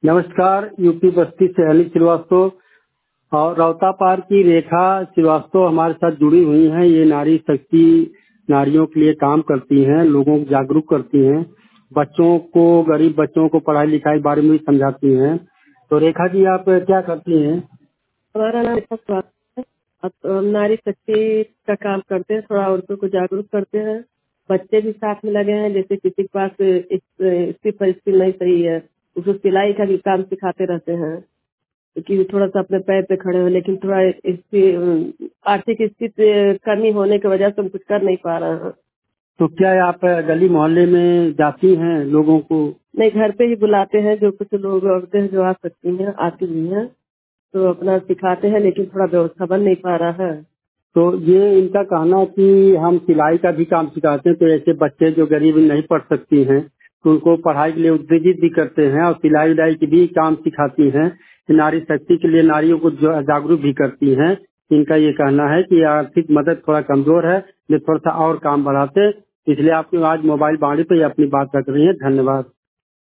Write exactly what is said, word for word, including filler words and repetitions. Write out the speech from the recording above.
नमस्कार, यूपी बस्ती से अली श्रीवास्तव और रौतापार की रेखा श्रीवास्तव हमारे साथ जुड़ी हुई हैं। ये नारी शक्ति नारियों के लिए काम करती हैं, लोगों को जागरूक करती हैं, बच्चों को, गरीब बच्चों को पढ़ाई लिखाई के बारे में भी समझाती हैं। तो रेखा जी, आप क्या करती हैं? हमारा नाम रेखा श्रीवास्तव है। अब हम नारी शक्ति का काम करते हैं, थोड़ा औरतों को जागरूक करते हैं। बच्चे भी साथ में लगे हैं, जैसे किसी के पास इस- इसकी परिस्थिति नहीं सही है, उसको सिलाई का भी काम सिखाते रहते हैं कि थोड़ा सा अपने पैर पे खड़े हो, लेकिन थोड़ा इसकी अम, आर्थिक स्थिति कमी होने की वजह से हम कुछ कर नहीं पा रहे हैं। तो क्या आप गली मोहल्ले में जाती हैं लोगों को? नहीं, घर पे ही बुलाते हैं, जो कुछ लोग औरतें हैं जो आ सकती हैं, आती भी हैं, तो अपना सिखाते हैं, लेकिन थोड़ा व्यवस्था बन नहीं पा रहा है। तो ये इनका कहना है कि हम सिलाई का भी काम सिखाते हैं, तो ऐसे बच्चे जो गरीब नहीं पढ़ सकती हैं तो उनको पढ़ाई के लिए उत्तेजित भी करते हैं और सिलाई उलाई की भी काम सिखाती हैं। नारी शक्ति के लिए नारियों को जो- जागरूक भी करती हैं। इनका ये कहना है कि आर्थिक मदद थोड़ा कमजोर है, ये थोड़ा सा और काम बढ़ाते, इसलिए आपकी आज मोबाइल बाड़ी पे अपनी बात रख रही है। धन्यवाद।